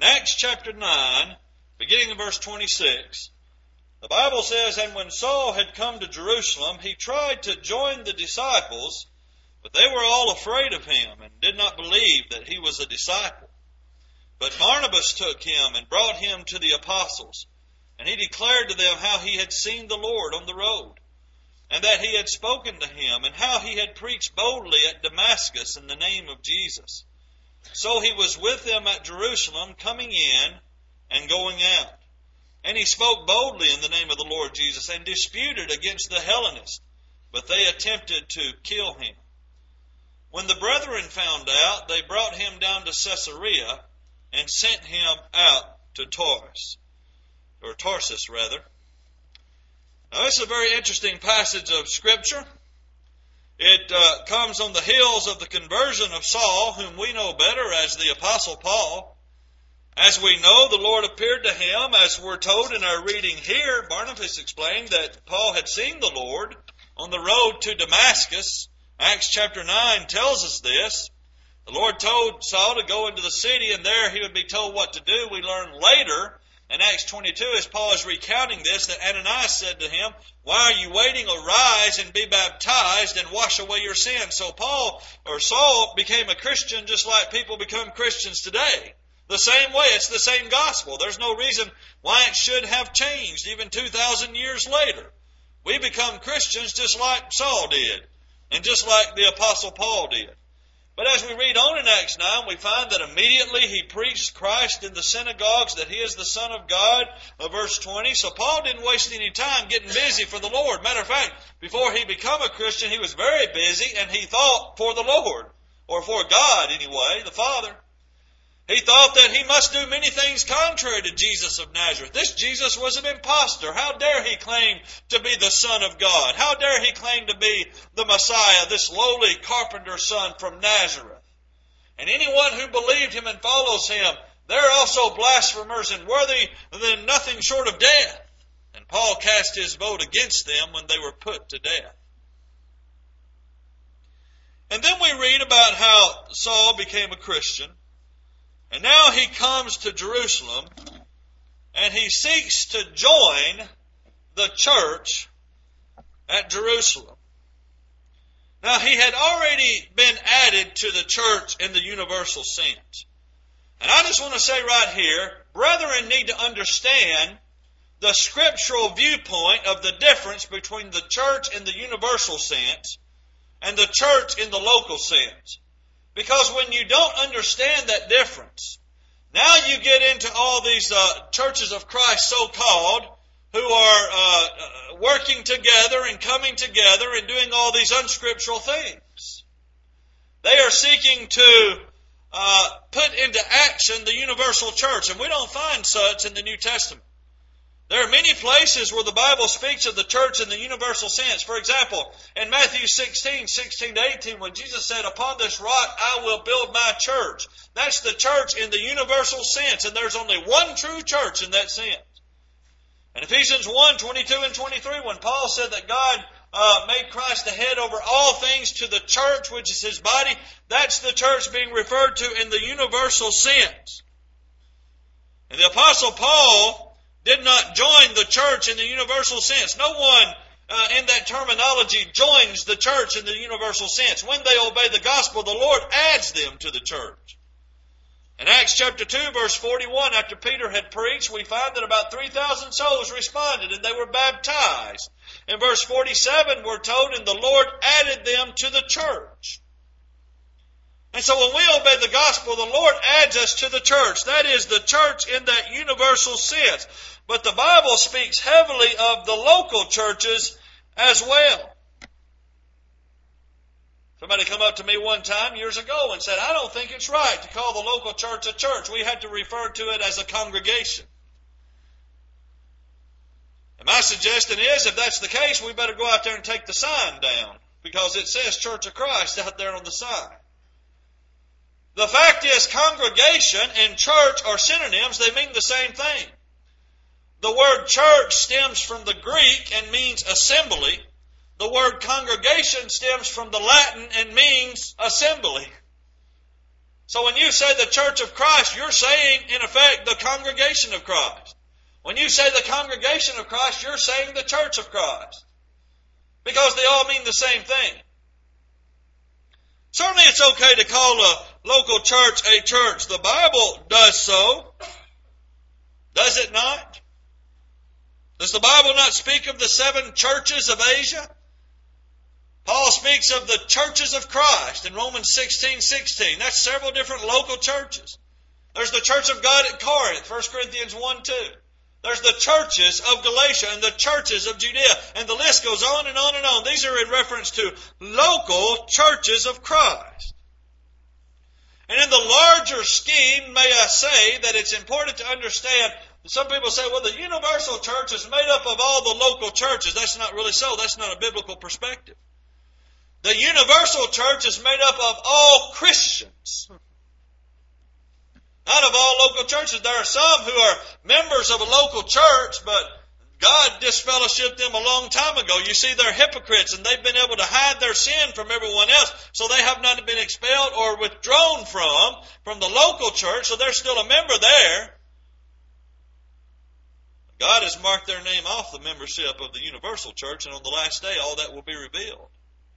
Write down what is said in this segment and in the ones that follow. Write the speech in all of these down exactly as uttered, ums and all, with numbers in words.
Acts chapter nine, beginning in verse twenty-six, the Bible says, "And when Saul had come to Jerusalem, he tried to join the disciples, but they were all afraid of him, and did not believe that he was a disciple. But Barnabas took him and brought him to the apostles, and he declared to them how he had seen the Lord on the road, and that he had spoken to him, and how he had preached boldly at Damascus in the name of Jesus. So he was with them at Jerusalem, coming in and going out. And he spoke boldly in the name of the Lord Jesus, and disputed against the Hellenists, but they attempted to kill him. When the brethren found out, they brought him down to Caesarea, and sent him out to Tarsus, or Tarsus rather." Now this is a very interesting passage of Scripture. It uh, comes on the heels of the conversion of Saul, whom we know better as the Apostle Paul. As we know, the Lord appeared to him, as we're told in our reading here. Barnabas explained that Paul had seen the Lord on the road to Damascus. Acts chapter nine tells us this. The Lord told Saul to go into the city, and there he would be told what to do. We learn later in Acts twenty-two, as Paul is recounting this, that Ananias said to him, "Why are you waiting? Arise and be baptized and wash away your sins." So Paul, or Saul, became a Christian just like people become Christians today. The same way, it's the same gospel. There's no reason why it should have changed even two thousand years later. We become Christians just like Saul did, and just like the Apostle Paul did. But as we read on in Acts nine, we find that immediately he preached Christ in the synagogues, that he is the Son of God, uh, verse twenty. So Paul didn't waste any time getting busy for the Lord. Matter of fact, before he became a Christian, he was very busy, and he thought for the Lord, or for God anyway, the Father. He thought that he must do many things contrary to Jesus of Nazareth. This Jesus was an impostor. How dare he claim to be the Son of God? How dare he claim to be the Messiah, this lowly carpenter's son from Nazareth? And anyone who believed him and follows him, they're also blasphemers and worthy than nothing short of death. And Paul cast his vote against them when they were put to death. And then we read about how Saul became a Christian. And now he comes to Jerusalem, and he seeks to join the church at Jerusalem. Now, he had already been added to the church in the universal sense. And I just want to say right here, brethren need to understand the scriptural viewpoint of the difference between the church in the universal sense and the church in the local sense. Because when you don't understand that difference, now you get into all these uh, churches of Christ, so-called, who are uh, working together and coming together and doing all these unscriptural things. They are seeking to uh, put into action the universal church, and we don't find such in the New Testament. There are many places where the Bible speaks of the church in the universal sense. For example, in Matthew sixteen, sixteen to eighteen, when Jesus said, "Upon this rock I will build my church." That's the church in the universal sense, and there's only one true church in that sense. In Ephesians one, twenty-two and twenty-three, when Paul said that God uh, made Christ the head over all things to the church, which is His body, that's the church being referred to in the universal sense. And the Apostle Paul did not join the church in the universal sense. No one uh, in that terminology joins the church in the universal sense. When they obey the gospel, the Lord adds them to the church. In Acts chapter two, verse forty-one, after Peter had preached, we find that about three thousand souls responded and they were baptized. In verse forty-seven, we're told, "And the Lord added them to the church." And so when we obey the gospel, the Lord adds us to the church. That is, the church in that universal sense. But the Bible speaks heavily of the local churches as well. Somebody come up to me one time years ago and said, "I don't think it's right to call the local church a church. We have to refer to it as a congregation." And my suggestion is, if that's the case, we better go out there and take the sign down, because it says Church of Christ out there on the sign. The fact is, congregation and church are synonyms. They mean the same thing. The word church stems from the Greek and means assembly. The word congregation stems from the Latin and means assembly. So when you say the church of Christ, you're saying, in effect, the congregation of Christ. When you say the congregation of Christ, you're saying the church of Christ. Because they all mean the same thing. Certainly it's okay to call a local church a church. The Bible does so. Does it not? Does the Bible not speak of the seven churches of Asia? Paul speaks of the churches of Christ in Romans sixteen sixteen. That's several different local churches. There's the church of God at Corinth, First Corinthians one two. There's the churches of Galatia and the churches of Judea. And the list goes on and on and on. These are in reference to local churches of Christ. And in the larger scheme, may I say that it's important to understand, some people say, well, the universal church is made up of all the local churches. That's not really so. That's not a biblical perspective. The universal church is made up of all Christians. Not of all local churches. There are some who are members of a local church, but God disfellowshipped them a long time ago. You see, they're hypocrites, and they've been able to hide their sin from everyone else, so they have not been expelled or withdrawn from, from the local church, so they're still a member there. God has marked their name off the membership of the universal church, and on the last day, all that will be revealed.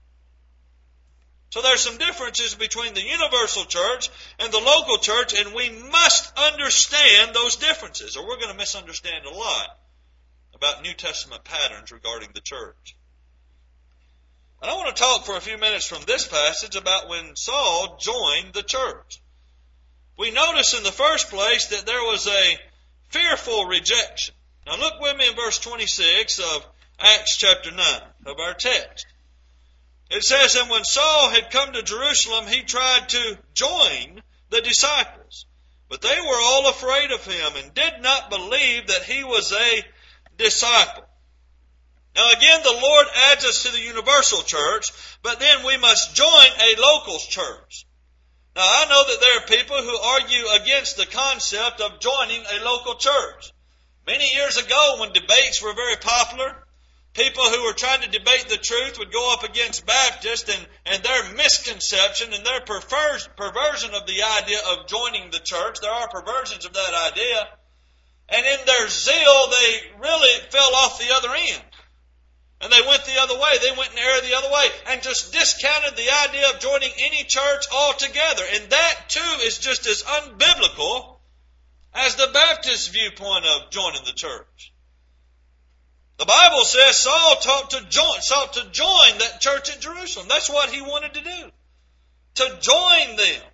So there's some differences between the universal church and the local church, and we must understand those differences, or we're going to misunderstand a lot about New Testament patterns regarding the church. And I want to talk for a few minutes from this passage about when Saul joined the church. We notice in the first place that there was a fearful rejection. Now look with me in verse twenty-six of Acts chapter nine of our text. It says, and when Saul had come to Jerusalem, he tried to join the disciples. But they were all afraid of him and did not believe that he was a disciple. Now again, the Lord adds us to the universal church, but then we must join a local church. Now I know that there are people who argue against the concept of joining a local church. Many years ago, when debates were very popular, people who were trying to debate the truth would go up against Baptists, and, and their misconception and their perver- perversion of the idea of joining the church. There are perversions of that idea. And in their zeal, they really fell off the other end. And they went the other way. They went in error the other way and just discounted the idea of joining any church altogether. And that, too, is just as unbiblical as the Baptist viewpoint of joining the church. The Bible says Saul sought to join, sought to join that church at Jerusalem. That's what he wanted to do. To join them.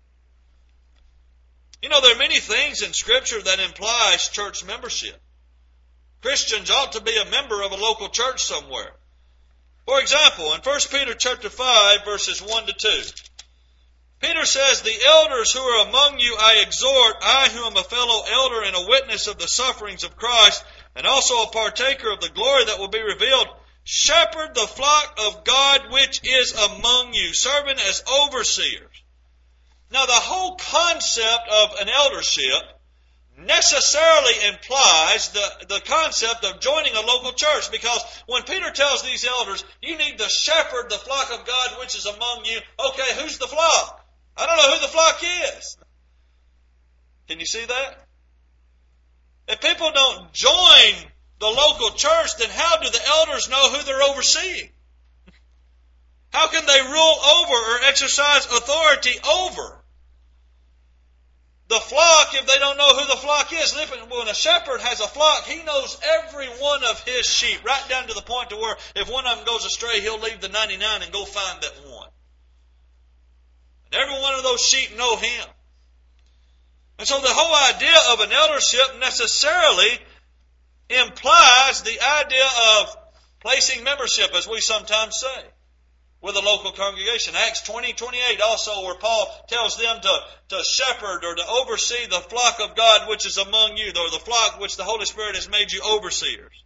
You know, there are many things in Scripture that implies church membership. Christians ought to be a member of a local church somewhere. For example, in First Peter chapter five, verses one to two, Peter says, the elders who are among you I exhort, I who am a fellow elder and a witness of the sufferings of Christ, and also a partaker of the glory that will be revealed, shepherd the flock of God which is among you, serving as overseers. Now the whole concept of an eldership necessarily implies the, the concept of joining a local church, because when Peter tells these elders, you need to shepherd the flock of God which is among you, okay, who's the flock? I don't know who the flock is. Can you see that? If people don't join the local church, then how do the elders know who they're overseeing? How can they rule over or exercise authority over the flock if they don't know who the flock is? When a shepherd has a flock, he knows every one of his sheep, right down to the point to where if one of them goes astray, he'll leave the ninety-nine and go find that one. And every one of those sheep know him. And so the whole idea of an eldership necessarily implies the idea of placing membership, as we sometimes say, with a local congregation. Acts twenty twenty-eight also, where Paul tells them to, to shepherd or to oversee the flock of God which is among you, or the flock which the Holy Spirit has made you overseers.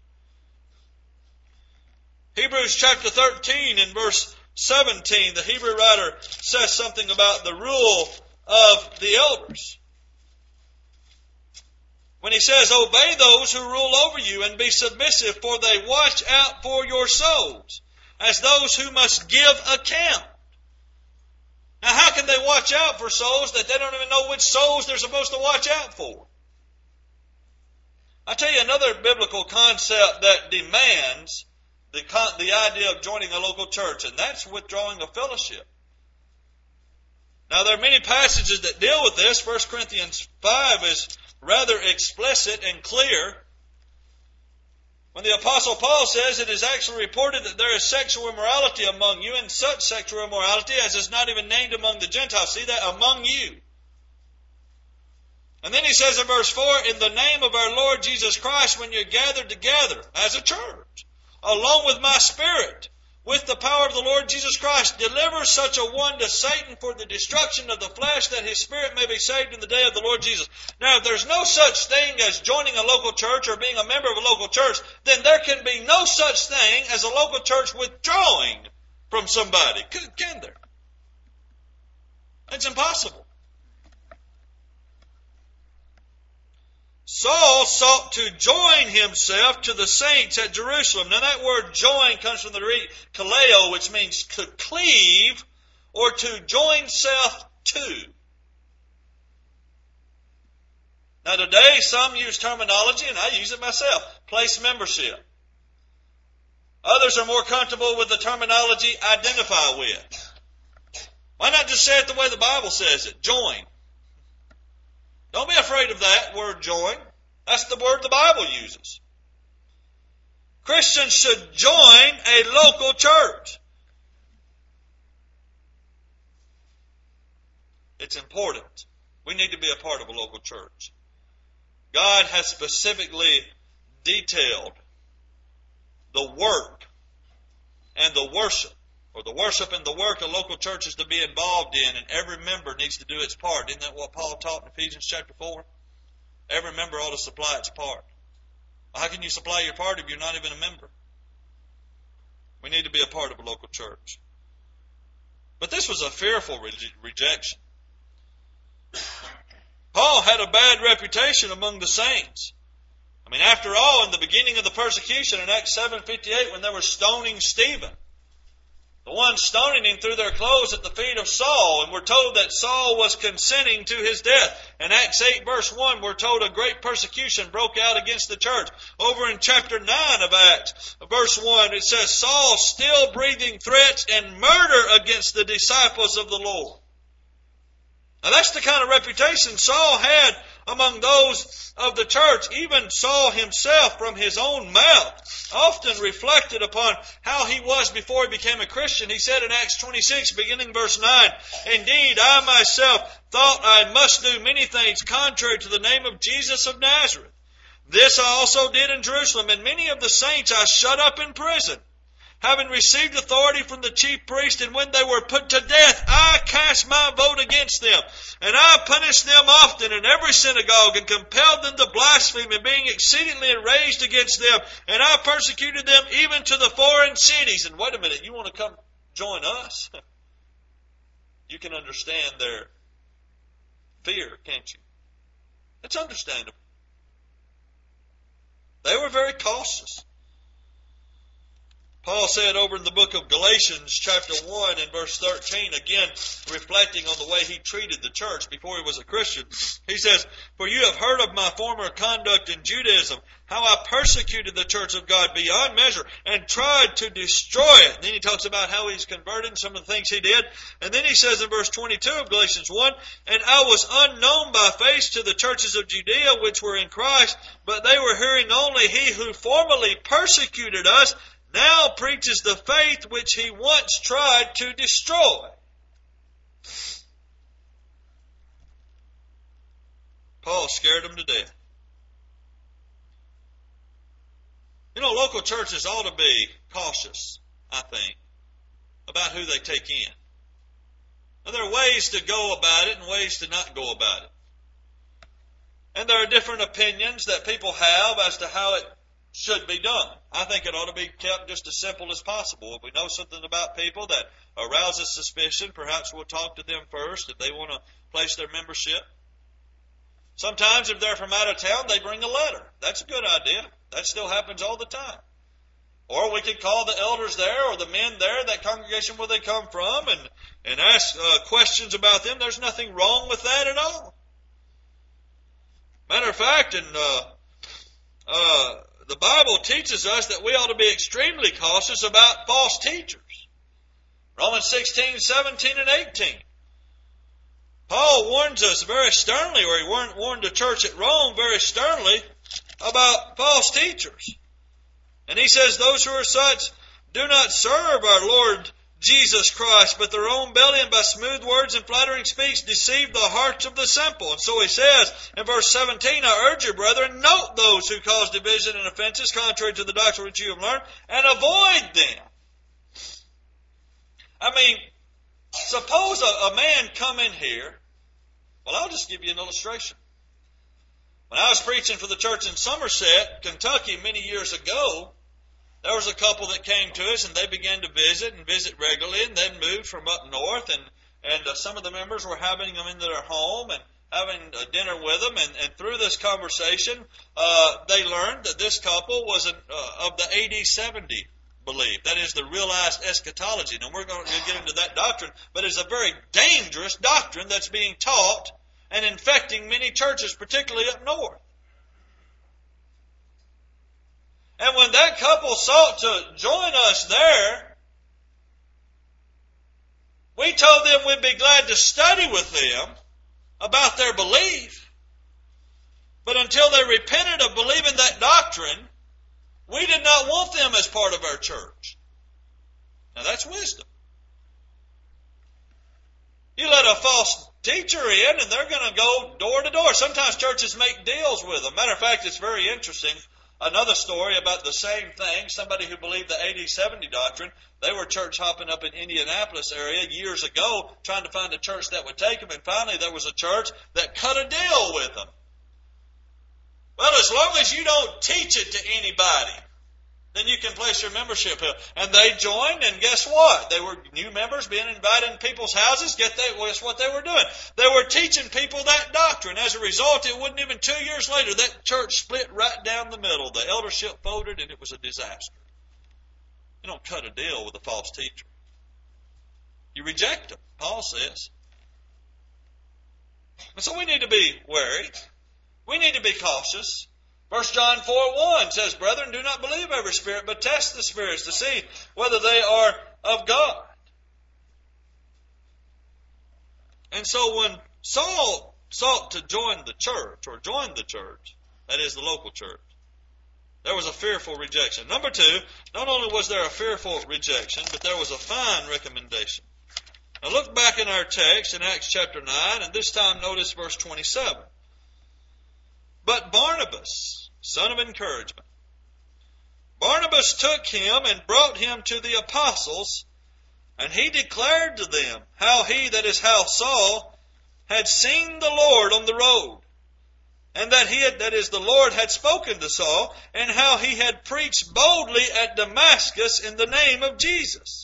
Hebrews chapter thirteen and verse seventeen, the Hebrew writer says something about the rule of the elders. When he says, obey those who rule over you and be submissive, for they watch out for your souls, as those who must give account. Now, how can they watch out for souls that they don't even know which souls they're supposed to watch out for? I'll tell you another biblical concept that demands the, the idea of joining a local church, and that's withdrawing of fellowship. Now, there are many passages that deal with this. First Corinthians five is rather explicit and clear. When the Apostle Paul says it is actually reported that there is sexual immorality among you, and such sexual immorality as is not even named among the Gentiles. See that? Among you. And then he says in verse four, in the name of our Lord Jesus Christ, when you're gathered together as a church, along with my spirit, with the power of the Lord Jesus Christ, deliver such a one to Satan for the destruction of the flesh, that his spirit may be saved in the day of the Lord Jesus. Now, if there's no such thing as joining a local church or being a member of a local church, then there can be no such thing as a local church withdrawing from somebody. Can there? It's impossible. Saul sought to join himself to the saints at Jerusalem. Now that word join comes from the Greek kaleo, which means to cleave or to join self to. Now today some use terminology, and I use it myself, place membership. Others are more comfortable with the terminology identify with. Why not just say it the way the Bible says it? Join. Don't be afraid of that word join. That's the word the Bible uses. Christians should join a local church. It's important. We need to be a part of a local church. God has specifically detailed the work and the worship, or the worship and the work a local church is to be involved in, and every member needs to do its part. Isn't that what Paul taught in Ephesians chapter four? Every member ought to supply its part. Well, how can you supply your part if you're not even a member? We need to be a part of a local church. But this was a fearful re- rejection. Paul had a bad reputation among the saints. I mean, after all, in the beginning of the persecution in Acts seven fifty-eight, when they were stoning Stephen, the ones stoning him threw their clothes at the feet of Saul, and we're told that Saul was consenting to his death. In Acts eight verse one, we're told a great persecution broke out against the church. Over in chapter nine of Acts, verse one, it says, Saul still breathing threats and murder against the disciples of the Lord. Now that's the kind of reputation Saul had among those of the church. Even Saul himself, from his own mouth, often reflected upon how he was before he became a Christian. He said in Acts twenty-six, beginning verse nine, indeed, I myself thought I must do many things contrary to the name of Jesus of Nazareth. This I also did in Jerusalem, and many of the saints I shut up in prison, having received authority from the chief priest, and when they were put to death, I cast my vote against them. And I punished them often in every synagogue, and compelled them to blaspheme, and being exceedingly enraged against them. And I persecuted them even to the foreign cities. And wait a minute, you want to come join us? You can understand their fear, can't you? It's understandable. They were very cautious. Paul said over in the book of Galatians chapter one and verse thirteen, again reflecting on the way he treated the church before he was a Christian, he says, for you have heard of my former conduct in Judaism, how I persecuted the church of God beyond measure and tried to destroy it. And then he talks about how he's converted, some of the things he did. And then he says in verse twenty-two of Galatians one, and I was unknown by face to the churches of Judea which were in Christ, but they were hearing only he who formerly persecuted us now preaches the faith which he once tried to destroy. Paul scared them to death. You know, local churches ought to be cautious, I think, about who they take in. Now, there are ways to go about it and ways to not go about it. And there are different opinions that people have as to how it should be done. I think it ought to be kept just as simple as possible. If we know something about people that arouses suspicion, perhaps we'll talk to them first if they want to place their membership. Sometimes if they're from out of town, they bring a letter. That's a good idea. That still happens all the time. Or we could call the elders there or the men there, that congregation where they come from, and, and ask uh, questions about them. There's nothing wrong with that at all. Matter of fact, and uh, uh, the Bible teaches us that we ought to be extremely cautious about false teachers. Romans sixteen, seventeen, and eighteen. Paul warns us very sternly, or he warned, warned the church at Rome very sternly about false teachers. And he says, those who are such do not serve our Lord Jesus Christ, but their own belly, and by smooth words and flattering speech deceive the hearts of the simple. And so he says in verse seventeen, I urge you, brethren, note those who cause division and offenses contrary to the doctrine which you have learned, and avoid them. I mean, suppose a, a man come in here. Well, I'll just give you an illustration. When I was preaching for the church in Somerset, Kentucky, many years ago, there was a couple that came to us, and they began to visit and visit regularly, and then moved from up north, and, and uh, some of the members were having them into their home and having a dinner with them, and, and through this conversation, uh, they learned that this couple was an, uh, of the A D seventy belief. That is the realized eschatology. Now, we're going to get into that doctrine, but it's a very dangerous doctrine that's being taught and infecting many churches, particularly up north. And when that couple sought to join us there, we told them we'd be glad to study with them about their belief. But until they repented of believing that doctrine, we did not want them as part of our church. Now that's wisdom. You let a false teacher in and they're going to go door to door. Sometimes churches make deals with them. Matter of fact, it's very interesting. Another story about the same thing. Somebody who believed the A D seventy doctrine. They were church hopping up in Indianapolis area years ago trying to find a church that would take them. And finally there was a church that cut a deal with them. Well, as long as you don't teach it to anybody, then you can place your membership here. And they joined, and guess what? They were new members being invited in people's houses. Get that? Guess what they were doing? They were teaching people that doctrine. As a result, it wasn't even two years later, that church split right down the middle. The eldership folded, and it was a disaster. You don't cut a deal with a false teacher. You reject them, Paul says. And so we need to be wary. We need to be cautious. First John four one says, brethren, do not believe every spirit, but test the spirits to see whether they are of God. And so when Saul sought to join the church, or join the church, that is the local church, there was a fearful rejection. Number two, not only was there a fearful rejection, but there was a fine recommendation. Now look back in our text in Acts chapter nine, and this time notice verse twenty-seven. But Barnabas, son of encouragement, Barnabas took him and brought him to the apostles, and he declared to them how he, that is how Saul, had seen the Lord on the road, and that he had, that is the Lord had spoken to Saul, and how he had preached boldly at Damascus in the name of Jesus.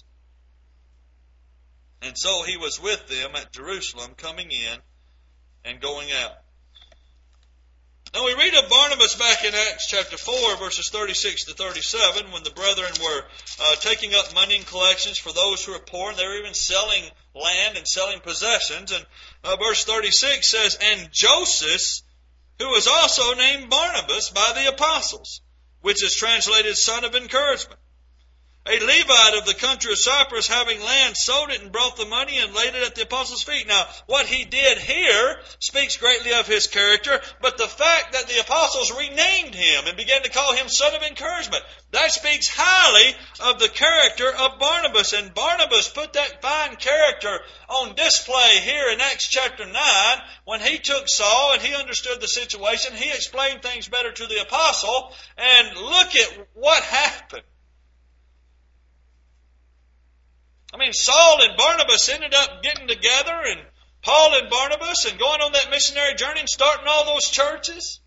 And so he was with them at Jerusalem, coming in and going out. Now we read of Barnabas back in Acts chapter four, verses thirty-six to thirty-seven, when the brethren were uh, taking up money in collections for those who were poor, and they were even selling land and selling possessions. And uh, verse thirty-six says, and Joseph, who was also named Barnabas by the apostles, which is translated son of encouragement, a Levite of the country of Cyprus, having land, sold it and brought the money and laid it at the apostles' feet. Now, what he did here speaks greatly of his character, but the fact that the apostles renamed him and began to call him son of encouragement, that speaks highly of the character of Barnabas. And Barnabas put that fine character on display here in Acts chapter nine when he took Saul and he understood the situation. He explained things better to the apostle, and look at what happened. I mean, Saul and Barnabas ended up getting together, and Paul and Barnabas, and going on that missionary journey and starting all those churches.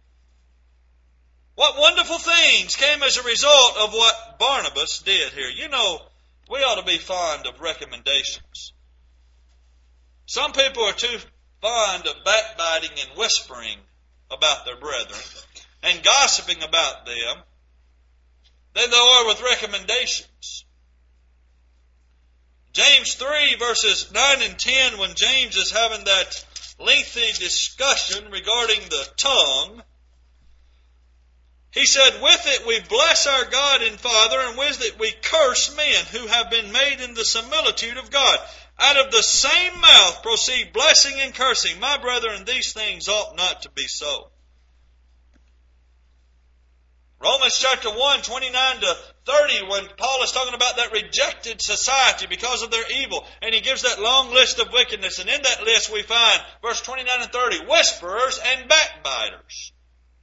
What wonderful things came as a result of what Barnabas did here. You know, we ought to be fond of recommendations. Some people are too fond of backbiting and whispering about their brethren and gossiping about them. than they are with recommendations. James three, verses nine and ten, when James is having that lengthy discussion regarding the tongue, he said, with it we bless our God and Father, and with it we curse men who have been made in the similitude of God. Out of the same mouth proceed blessing and cursing. My brethren, these things ought not to be so. Romans chapter one, twenty-nine to thirty, when Paul is talking about that rejected society because of their evil, and he gives that long list of wickedness, and in that list we find, verse twenty-nine and thirty, whisperers and backbiters.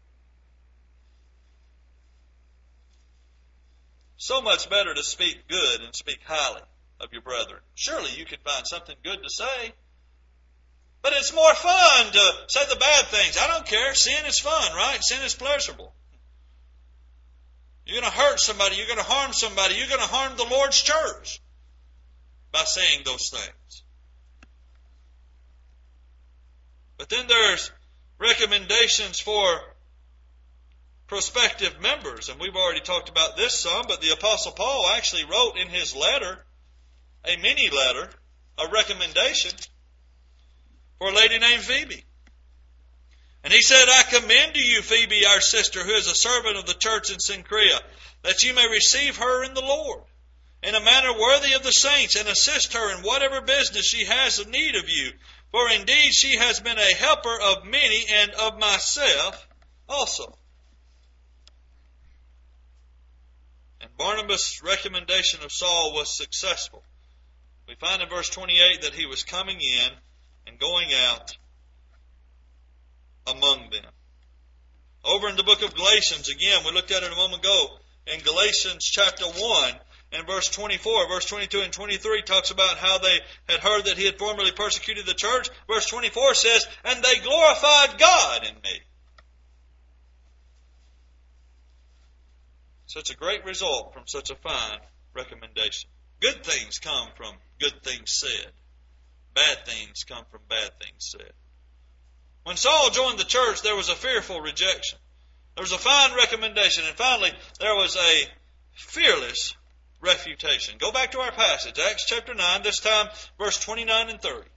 So much better to speak good and speak highly of your brethren. Surely you could find something good to say. But it's more fun to say the bad things. I don't care. Sin is fun, right? Sin is pleasurable. You're going to hurt somebody. You're going to harm somebody. You're going to harm the Lord's church by saying those things. But then there's recommendations for prospective members. And we've already talked about this some, but the Apostle Paul actually wrote in his letter, a mini letter, a recommendation for a lady named Phoebe. And he said, I commend to you Phoebe, our sister, who is a servant of the church in Cenchrea, that you may receive her in the Lord, in a manner worthy of the saints, and assist her in whatever business she has of need of you. For indeed she has been a helper of many, and of myself also. And Barnabas' recommendation of Saul was successful. We find in verse twenty-eight that he was coming in and going out among them. Over in the book of Galatians, again, we looked at it a moment ago, in Galatians chapter one, and verse twenty-four, verse twenty-two and twenty-three talks about how they had heard that he had formerly persecuted the church. Verse twenty-four says, and they glorified God in me. Such a great result from such a fine recommendation. Good things come from good things said. Bad things come from bad things said. When Saul joined the church, there was a fearful rejection. There was a fine recommendation. And finally, there was a fearless refutation. Go back to our passage, Acts chapter nine, this time verse twenty-nine and thirty.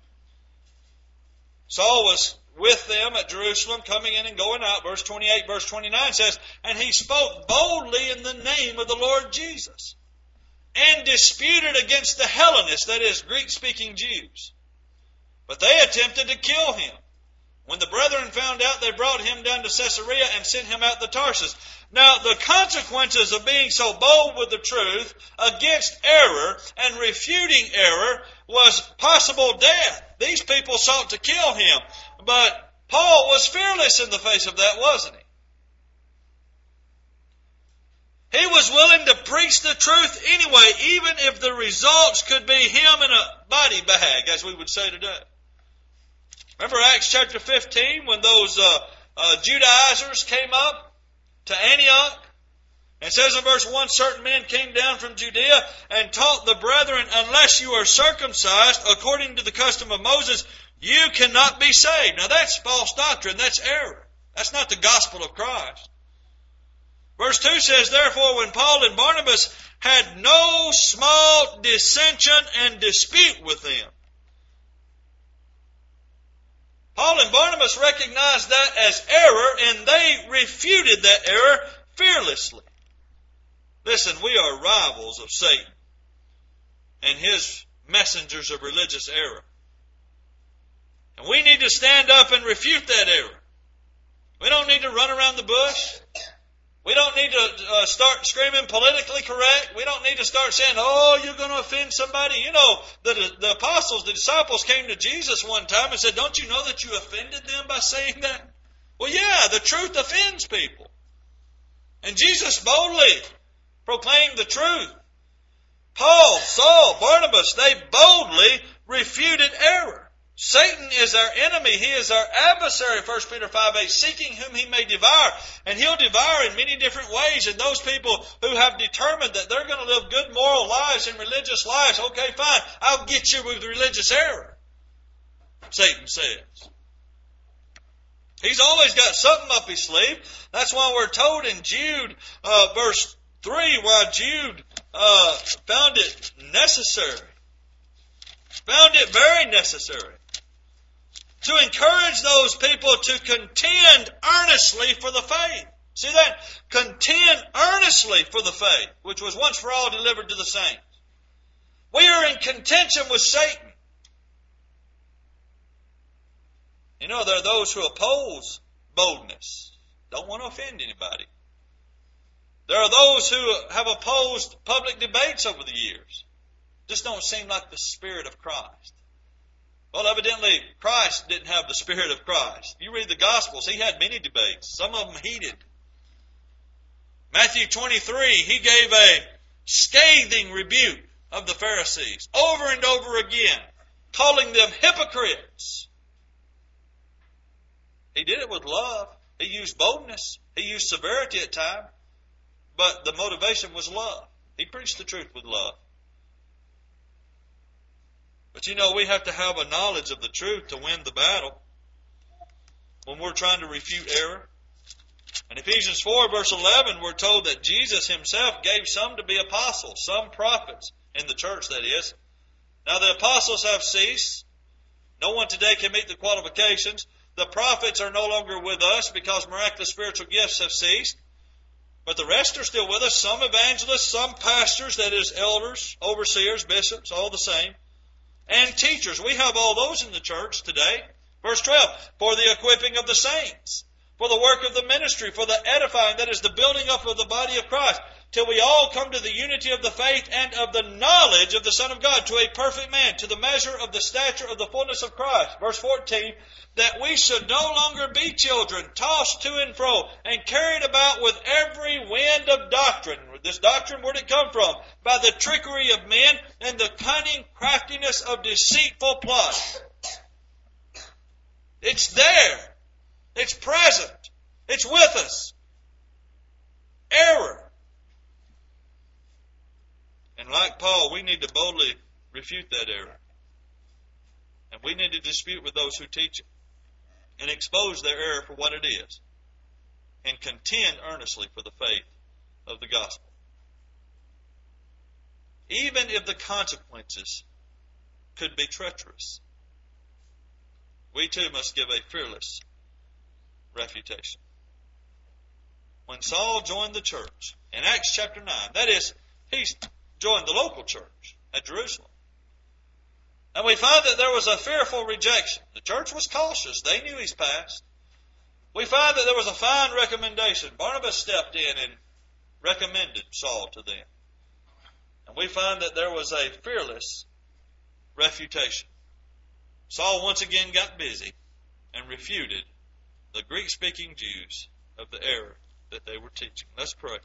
Saul was with them at Jerusalem, coming in and going out. Verse twenty-eight, verse twenty-nine says, and he spoke boldly in the name of the Lord Jesus, and disputed against the Hellenists, that is, Greek-speaking Jews. But they attempted to kill him. When the brethren found out, they brought him down to Caesarea and sent him out to Tarsus. Now, the consequences of being so bold with the truth against error and refuting error was possible death. These people sought to kill him. But Paul was fearless in the face of that, wasn't he? He was willing to preach the truth anyway, even if the results could be him in a body bag, as we would say today. Remember Acts chapter fifteen, when those uh, uh, Judaizers came up to Antioch? It says in verse one, certain men came down from Judea and taught the brethren, unless you are circumcised according to the custom of Moses, you cannot be saved. Now that's false doctrine. That's error. That's not the gospel of Christ. Verse two says, therefore, when Paul and Barnabas had no small dissension and dispute with them. Paul and Barnabas recognized that as error, and they refuted that error fearlessly. Listen, we are rivals of Satan and his messengers of religious error. And we need to stand up and refute that error. We don't need to run around the bush. We don't need to uh, start screaming politically correct. We don't need to start saying, oh, you're going to offend somebody. You know, the, the apostles, the disciples came to Jesus one time and said, don't you know that you offended them by saying that? Well, yeah, the truth offends people. And Jesus boldly proclaimed the truth. Paul, Saul, Barnabas, they boldly refuted error. Satan is our enemy. He is our adversary, First Peter five eight, seeking whom he may devour. And he'll devour in many different ways. And those people who have determined that they're going to live good moral lives and religious lives, okay, fine, I'll get you with religious error, Satan says. He's always got something up his sleeve. That's why we're told in Jude, uh, verse Three, why Jude uh, found it necessary, found it very necessary, to encourage those people to contend earnestly for the faith. See that? Contend earnestly for the faith, which was once for all delivered to the saints. We are in contention with Satan. You know, there are those who oppose boldness, don't want to offend anybody. There are those who have opposed public debates over the years. Just don't seem like the Spirit of Christ. Well, evidently, Christ didn't have the Spirit of Christ. You read the Gospels, He had many debates, some of them heated. Matthew twenty-three, He gave a scathing rebuke of the Pharisees over and over again, calling them hypocrites. He did it with love. He used boldness. He used severity at times. But the motivation was love. He preached the truth with love. But you know, we have to have a knowledge of the truth to win the battle when we're trying to refute error. In Ephesians four, verse eleven, we're told that Jesus Himself gave some to be apostles, some prophets, in the church, that is. Now the apostles have ceased. No one today can meet the qualifications. The prophets are no longer with us because miraculous spiritual gifts have ceased. But the rest are still with us. Some evangelists, some pastors, that is elders, overseers, bishops, all the same. And teachers. We have all those in the church today. Verse twelve, for the equipping of the saints, for the work of the ministry, for the edifying, that is the building up of the body of Christ, till we all come to the unity of the faith and of the knowledge of the Son of God, to a perfect man, to the measure of the stature of the fullness of Christ. Verse fourteen, that we should no longer be children, tossed to and fro, and carried about with every wind of doctrine. This doctrine, where did it come from? By the trickery of men and the cunning craftiness of deceitful plots. It's there. It's present. It's with us. Error. And like Paul, we need to boldly refute that error. And we need to dispute with those who teach it and expose their error for what it is, and contend earnestly for the faith of the gospel. Even if the consequences could be treacherous, we too must give a fearless refutation. When Saul joined the church in Acts chapter nine, that is, he joined the local church at Jerusalem. And we find that there was a fearful rejection. The church was cautious. They knew he's passed. We find that there was a fine recommendation. Barnabas stepped in and recommended Saul to them. And we find that there was a fearless refutation. Saul once again got busy and refuted the Greek-speaking Jews of the error that they were teaching. Let's pray.